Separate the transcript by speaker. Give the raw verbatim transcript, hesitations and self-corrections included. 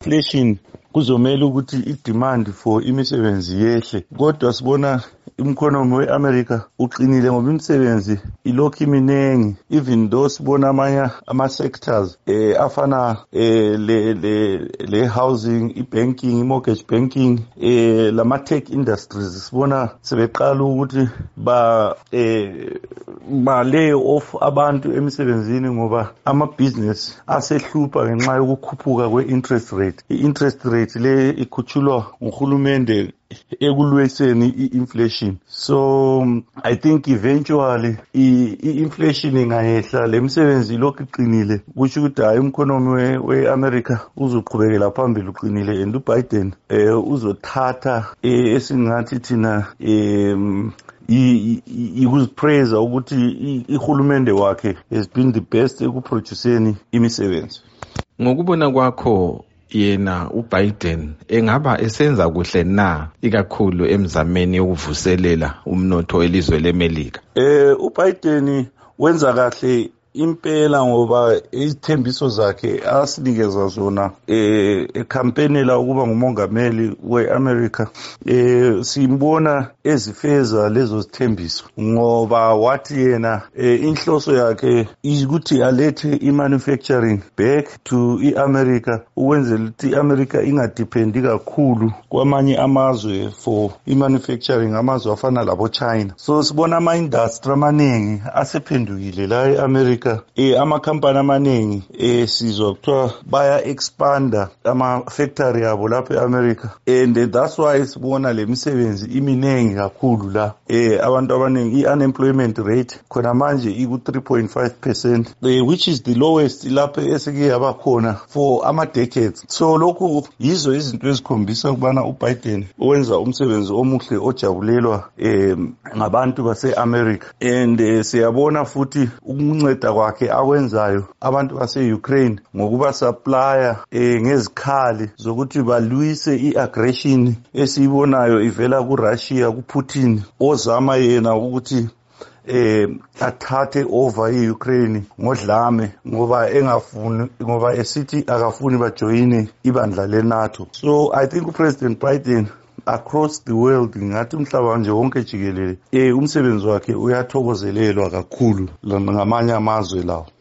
Speaker 1: inflation kuzomela ukuthi i-demand for imisebenzi yehle, kodwa sibona umkhonomi we-America uqinile ngoba imisebenzi ilokhu iminengi, even though sibona amanye ama-sectors eh, afana eh, le, le, le housing, i-banking, i-mortgage banking, eh, lama-tech industries sibona sebeqala ukuthi ba eh, ba lay off abantu emisebenzini ngoba ama-business asehlupha ngenxa yokukhuphuka kwe-interest rate. I-interest rate le ikhutshulwa nguhulumende ekulwiseni i-inflation. So I think eventually i-inflation ingayehla, le misebenzi lokhu iqinile, kusho ukuthi hayi umkhonomi we-America uzoqhubekela phambili uqinile, and uBiden eh uzothatha esingathi thina em ikuzipraise ukuthi ihulumende wakhe has been the best ekuproduceni imisebenzi.
Speaker 2: Ngokubona kwakho yena uBiden engaba esenza kuhle na ikakhulu emzameni yokuvuselela umnotho elizwe leMelika?
Speaker 1: Eh uBiden wenza kahle impela ngoba izithembiso zakhe asinikeza zona eh ecampaign la ukuba ngumongameli weAmerica eh simbona ezifeza lezo zithembiso ngoba wathi yena eh, inhloso yakhe ukuthi alethe imanufacturing back to iAmerica ukwenzela ukuthi iAmerica ingadependi kakhulu kwamanye amazwe for imanufacturing, amazwe afana labo China. So sibona ama industry amaningi asephendukile la eAmerica. Eh amakhampani amaningi eh sizwa kuthiwa baya expanda ama factory yabo lapha eAmerica, and that's why sibona le misebenzi iminengi kakhulu la. Eh abantu abaningi i-unemployment rate khona manje iku three point five percent, eh, which is the lowest lapha esike yaba khona for ama decades. So lokhu yizo izinto ezikhombisa ukubana uBiden wenza umsebenzi omuhle ojabulelwa eh ngabantu base-America, and eh, siyabona futhi ukunceda kwakhe akwenzayo abantu base-Ukraine ngokuba supplier eh, ngezikhali zokuthi balwise i-aggression esiyibonayo ivela kuRussia kuPutin ozama yena ukuthi eh athathe over iUkraine ngodlame ngoba engafuni ngoba esithi akafuni bajoyine ibandla leNATO. So I think uPresident Biden across the world ngathi umhlaba nje wonke jikelele eh umsebenzi wakhe uyathokozelelwa kakhulu ngamanye amazwe lawo.